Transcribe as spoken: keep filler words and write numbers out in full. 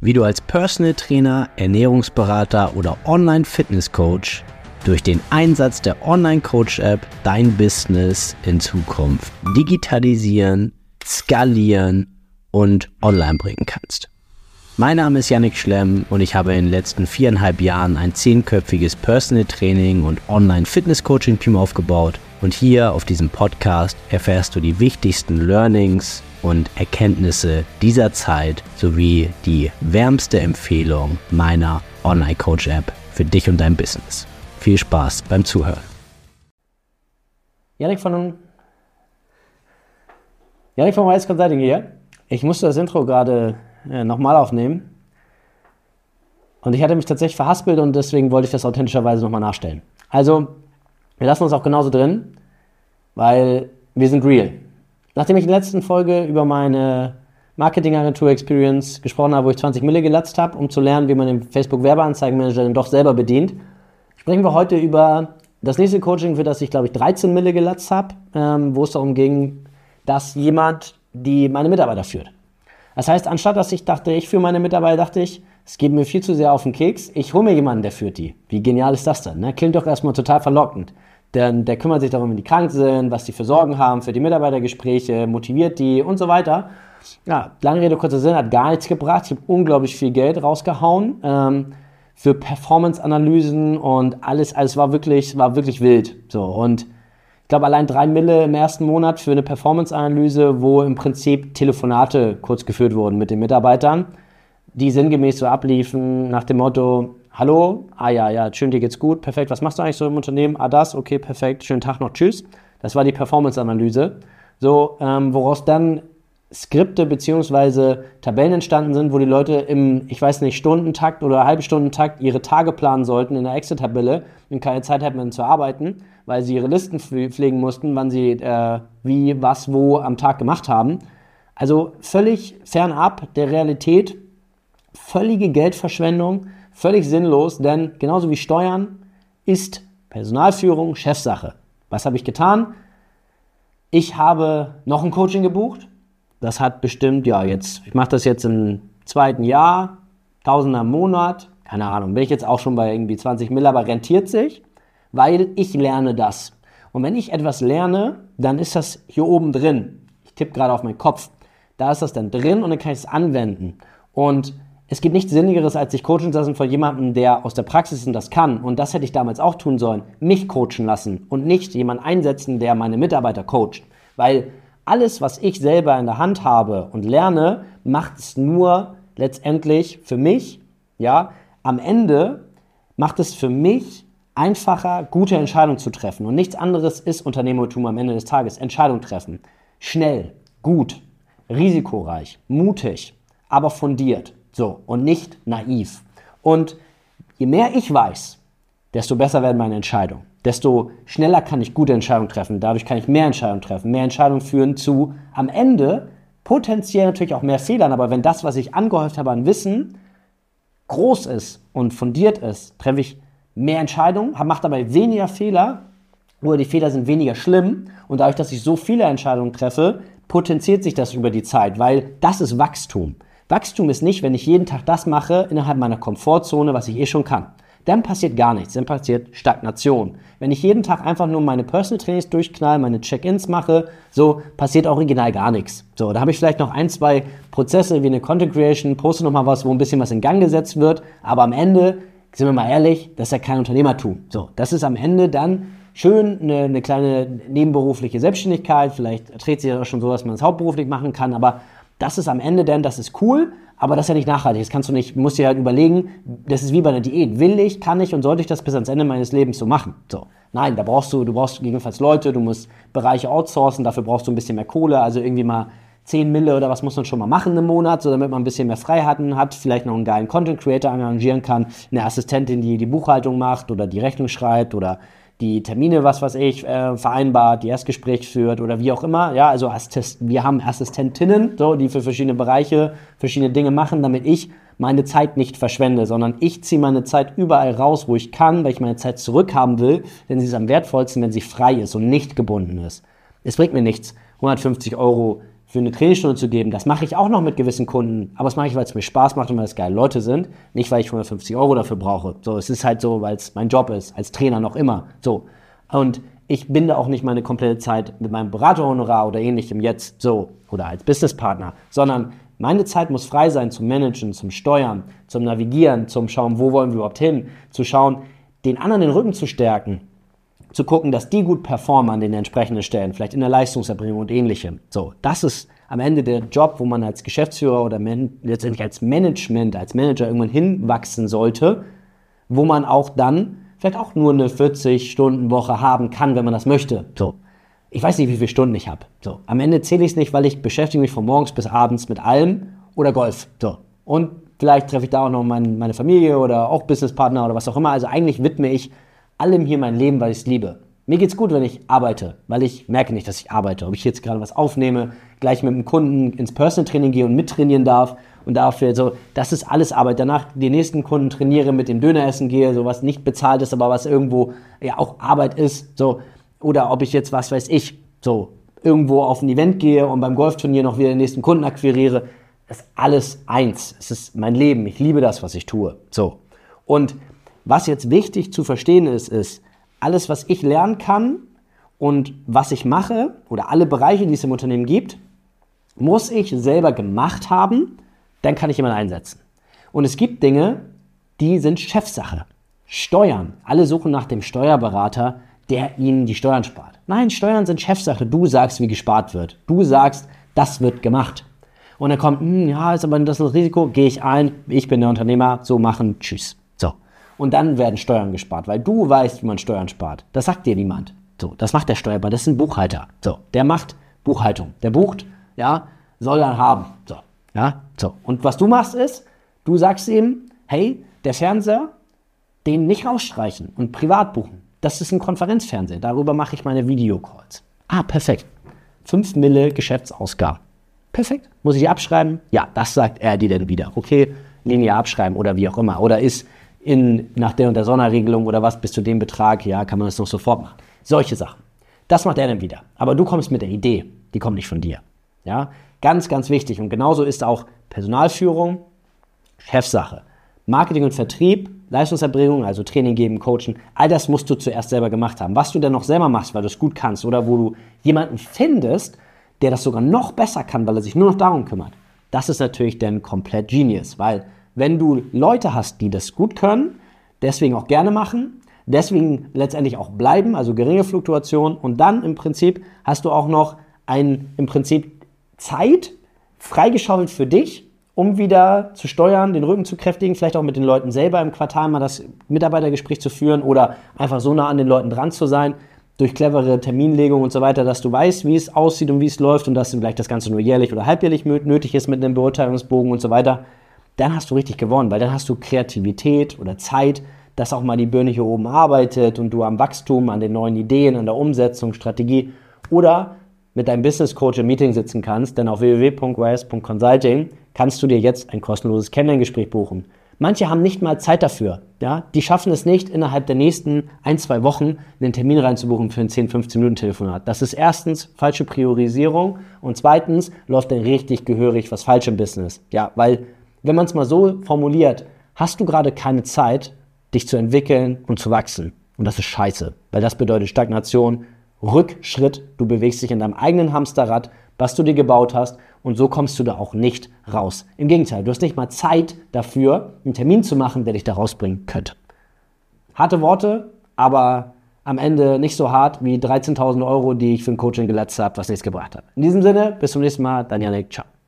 wie du als Personal Trainer, Ernährungsberater oder Online-Fitness-Coach durch den Einsatz der Online-Coach-App dein Business in Zukunft digitalisieren, skalieren und online bringen kannst. Mein Name ist Yannick Schlemm und ich habe in den letzten viereinhalb Jahren ein zehnköpfiges Personal Training und Online-Fitness-Coaching-Team aufgebaut und hier auf diesem Podcast erfährst du die wichtigsten Learnings und Erkenntnisse dieser Zeit sowie die wärmste Empfehlung meiner Online-Coach-App für dich und dein Business. Viel Spaß beim Zuhören. Yannick von Yannick von Wise Consulting hier. Ich musste das Intro gerade äh, nochmal aufnehmen und ich hatte mich tatsächlich verhaspelt und deswegen wollte ich das authentischerweise nochmal nachstellen. Also, wir lassen uns auch genauso drin, weil wir sind real. Nachdem ich in der letzten Folge über meine Marketingagentur-Experience gesprochen habe, wo ich zwanzig Mille gelatzt habe, um zu lernen, wie man den Facebook-Werbeanzeigenmanager dann doch selber bedient, sprechen wir heute über das nächste Coaching, für das ich, glaube ich, dreizehn Mille gelatzt habe, ähm, wo es darum ging, dass jemand die meine Mitarbeiter führt. Das heißt, anstatt dass ich dachte, ich führe meine Mitarbeiter, dachte ich, es geht mir viel zu sehr auf den Keks, ich hole mir jemanden, der führt die. Wie genial ist das denn? Ne? Klingt doch erstmal total verlockend. Denn der kümmert sich darum, wenn die krank sind, was die für Sorgen haben, für die Mitarbeitergespräche, motiviert die und so weiter. Ja, lange Rede, kurzer Sinn, hat gar nichts gebracht. Ich habe unglaublich viel Geld rausgehauen ähm, für Performance-Analysen und alles, alles war wirklich, war wirklich wild. So, und ich glaube, allein drei Mille im ersten Monat für eine Performance-Analyse, wo im Prinzip Telefonate kurz geführt wurden mit den Mitarbeitern, die sinngemäß so abliefen nach dem Motto: Hallo, ah ja, ja, schön, dir geht's gut, perfekt, was machst du eigentlich so im Unternehmen? Ah, das, okay, perfekt, schönen Tag noch, tschüss. Das war die Performance-Analyse. So, ähm, woraus dann Skripte bzw. Tabellen entstanden sind, wo die Leute im, ich weiß nicht, Stundentakt oder Halbstundentakt ihre Tage planen sollten in der Excel-Tabelle und keine Zeit hatten zu arbeiten, weil sie ihre Listen pflegen mussten, wann sie äh, wie, was, wo am Tag gemacht haben. Also völlig fernab der Realität, völlige Geldverschwendung, völlig sinnlos, denn genauso wie Steuern ist Personalführung Chefsache. Was habe ich getan? Ich habe noch ein Coaching gebucht. Das hat bestimmt, ja jetzt, ich mache das jetzt im zweiten Jahr, Tausender im Monat, keine Ahnung, bin ich jetzt auch schon bei irgendwie zwanzig Mille, aber rentiert sich, weil ich lerne das. Und wenn ich etwas lerne, dann ist das hier oben drin. Ich tippe gerade auf meinen Kopf. Da ist das dann drin und dann kann ich es anwenden. Und es gibt nichts Sinnigeres, als sich coachen lassen von jemandem, der aus der Praxis ist und das kann. Und das hätte ich damals auch tun sollen. Mich coachen lassen und nicht jemanden einsetzen, der meine Mitarbeiter coacht. Weil alles, was ich selber in der Hand habe und lerne, macht es nur letztendlich für mich, ja, am Ende macht es für mich einfacher, gute Entscheidungen zu treffen. Und nichts anderes ist Unternehmertum am Ende des Tages. Entscheidung treffen. Schnell, gut, risikoreich, mutig, aber fundiert. So, und nicht naiv. Und je mehr ich weiß, desto besser werden meine Entscheidungen. Desto schneller kann ich gute Entscheidungen treffen. Dadurch kann ich mehr Entscheidungen treffen. Mehr Entscheidungen führen zu, am Ende, potenziell natürlich auch mehr Fehlern. Aber wenn das, was ich angehäuft habe an Wissen, groß ist und fundiert ist, treffe ich mehr Entscheidungen, mache dabei weniger Fehler oder die Fehler sind weniger schlimm. Und dadurch, dass ich so viele Entscheidungen treffe, potenziert sich das über die Zeit, weil das ist Wachstum. Wachstum ist nicht, wenn ich jeden Tag das mache innerhalb meiner Komfortzone, was ich eh schon kann. Dann passiert gar nichts, dann passiert Stagnation. Wenn ich jeden Tag einfach nur meine Personal Trainings durchknall, meine Check-ins mache, so passiert original gar nichts. So, da habe ich vielleicht noch ein, zwei Prozesse wie eine Content Creation, poste nochmal was, wo ein bisschen was in Gang gesetzt wird, aber am Ende, sind wir mal ehrlich, das ist ja kein Unternehmertum. So, das ist am Ende dann schön eine, eine kleine nebenberufliche Selbstständigkeit, vielleicht dreht sich ja auch schon so, dass man es hauptberuflich machen kann, aber das ist am Ende denn, das ist cool, aber das ist ja nicht nachhaltig. Das kannst du nicht, musst dir halt überlegen, das ist wie bei einer Diät. Will ich, kann ich und sollte ich das bis ans Ende meines Lebens so machen? So. Nein, da brauchst du, du brauchst gegebenenfalls Leute, du musst Bereiche outsourcen, dafür brauchst du ein bisschen mehr Kohle, also irgendwie mal zehn Mille oder was muss man schon mal machen im Monat, so damit man ein bisschen mehr Freiheiten hat, vielleicht noch einen geilen Content Creator engagieren kann, eine Assistentin, die die Buchhaltung macht oder die Rechnung schreibt oder die Termine, was weiß ich, äh, vereinbart, die Erstgespräch führt oder wie auch immer. Ja, also Assist- wir haben Assistentinnen, so, die für verschiedene Bereiche verschiedene Dinge machen, damit ich meine Zeit nicht verschwende, sondern ich ziehe meine Zeit überall raus, wo ich kann, weil ich meine Zeit zurückhaben will, denn sie ist am wertvollsten, wenn sie frei ist und nicht gebunden ist. Es bringt mir nichts, hundertfünfzig Euro für eine Trainingsstunde zu geben, das mache ich auch noch mit gewissen Kunden, aber das mache ich, weil es mir Spaß macht und weil es geile Leute sind, nicht weil ich hundertfünfzig Euro dafür brauche. So, es ist halt so, weil es mein Job ist, als Trainer noch immer. So. Und ich binde auch nicht meine komplette Zeit mit meinem Beraterhonorar oder ähnlichem jetzt so oder als Businesspartner, sondern meine Zeit muss frei sein zum Managen, zum Steuern, zum Navigieren, zum Schauen, wo wollen wir überhaupt hin, zu schauen, den anderen den Rücken zu stärken, zu gucken, dass die gut performen an den entsprechenden Stellen, vielleicht in der Leistungserbringung und ähnlichem. So, das ist am Ende der Job, wo man als Geschäftsführer oder man, letztendlich als Management, als Manager irgendwann hinwachsen sollte, wo man auch dann vielleicht auch nur eine vierzig-Stunden-Woche haben kann, wenn man das möchte. So, ich weiß nicht, wie viele Stunden ich habe. So, am Ende zähle ich es nicht, weil ich beschäftige mich von morgens bis abends mit allem oder Golf. So, und vielleicht treffe ich da auch noch mein, meine Familie oder auch Businesspartner oder was auch immer. Also eigentlich widme ich allem hier mein Leben, weil ich es liebe. Mir geht's gut, wenn ich arbeite, weil ich merke nicht, dass ich arbeite. Ob ich jetzt gerade was aufnehme, gleich mit einem Kunden ins Personal Training gehe und mittrainieren darf und dafür so, das ist alles Arbeit. Danach die nächsten Kunden trainiere, mit dem Döner essen gehe, so was nicht bezahlt ist, aber was irgendwo ja auch Arbeit ist, so. Oder ob ich jetzt, was weiß ich, so irgendwo auf ein Event gehe und beim Golfturnier noch wieder den nächsten Kunden akquiriere. Das ist alles eins. Es ist mein Leben. Ich liebe das, was ich tue. So. Und was jetzt wichtig zu verstehen ist, ist, alles, was ich lernen kann und was ich mache oder alle Bereiche, die es im Unternehmen gibt, muss ich selber gemacht haben, dann kann ich jemanden einsetzen. Und es gibt Dinge, die sind Chefsache. Steuern. Alle suchen nach dem Steuerberater, der ihnen die Steuern spart. Nein, Steuern sind Chefsache. Du sagst, wie gespart wird. Du sagst, das wird gemacht. Und dann kommt, hm, ja, ist aber das ein Risiko, gehe ich ein, ich bin der Unternehmer, so machen, tschüss. So. Und dann werden Steuern gespart, weil du weißt, wie man Steuern spart. Das sagt dir niemand. So, das macht der Steuerberater, das ist ein Buchhalter. So, der macht Buchhaltung. Der bucht, ja, soll dann haben. So, ja, so. Und was du machst ist, du sagst ihm, hey, der Fernseher, den nicht rausstreichen und privat buchen. Das ist ein Konferenzfernseher, darüber mache ich meine Videocalls. Ah, perfekt. fünf Mille Geschäftsausgaben. Perfekt. Muss ich die abschreiben? Ja, das sagt er dir dann wieder. Okay, Linie abschreiben oder wie auch immer. Oder ist in, nach der und der Sonderregelung oder was bis zu dem Betrag, ja, kann man das noch sofort machen. Solche Sachen. Das macht er dann wieder. Aber du kommst mit der Idee, die kommt nicht von dir. Ja, ganz, ganz wichtig. Und genauso ist auch Personalführung Chefsache. Marketing und Vertrieb, Leistungserbringung, also Training geben, Coachen, all das musst du zuerst selber gemacht haben. Was du dann noch selber machst, weil du es gut kannst oder wo du jemanden findest, der das sogar noch besser kann, weil er sich nur noch darum kümmert, das ist natürlich dann komplett Genius, weil wenn du Leute hast, die das gut können, deswegen auch gerne machen, deswegen letztendlich auch bleiben, also geringe Fluktuation und dann im Prinzip hast du auch noch ein, im Prinzip Zeit freigeschaufelt für dich, um wieder zu steuern, den Rücken zu kräftigen, vielleicht auch mit den Leuten selber im Quartal mal das Mitarbeitergespräch zu führen oder einfach so nah an den Leuten dran zu sein, durch clevere Terminlegung und so weiter, dass du weißt, wie es aussieht und wie es läuft und dass vielleicht das Ganze nur jährlich oder halbjährlich nötig ist mit einem Beurteilungsbogen und so weiter, dann hast du richtig gewonnen, weil dann hast du Kreativität oder Zeit, dass auch mal die Birne hier oben arbeitet und du am Wachstum, an den neuen Ideen, an der Umsetzung, Strategie oder mit deinem Business Coach im Meeting sitzen kannst, denn auf w w w punkt wise punkt consulting kannst du dir jetzt ein kostenloses Kennenlerngespräch buchen. Manche haben nicht mal Zeit dafür. Ja? Die schaffen es nicht, innerhalb der nächsten ein, zwei Wochen einen Termin reinzubuchen für ein zehn, fünfzehn Minuten Telefonat. Das ist erstens falsche Priorisierung und zweitens läuft dann richtig gehörig was falsch im Business. Ja, weil, wenn man es mal so formuliert, hast du gerade keine Zeit, dich zu entwickeln und zu wachsen. Und das ist scheiße, weil das bedeutet Stagnation, Rückschritt, du bewegst dich in deinem eigenen Hamsterrad, was du dir gebaut hast und so kommst du da auch nicht raus. Im Gegenteil, du hast nicht mal Zeit dafür, einen Termin zu machen, der dich da rausbringen könnte. Harte Worte, aber am Ende nicht so hart wie dreizehntausend Euro, die ich für ein Coaching geletzt habe, was nichts gebracht hat. In diesem Sinne, bis zum nächsten Mal, dein Yannick, ciao.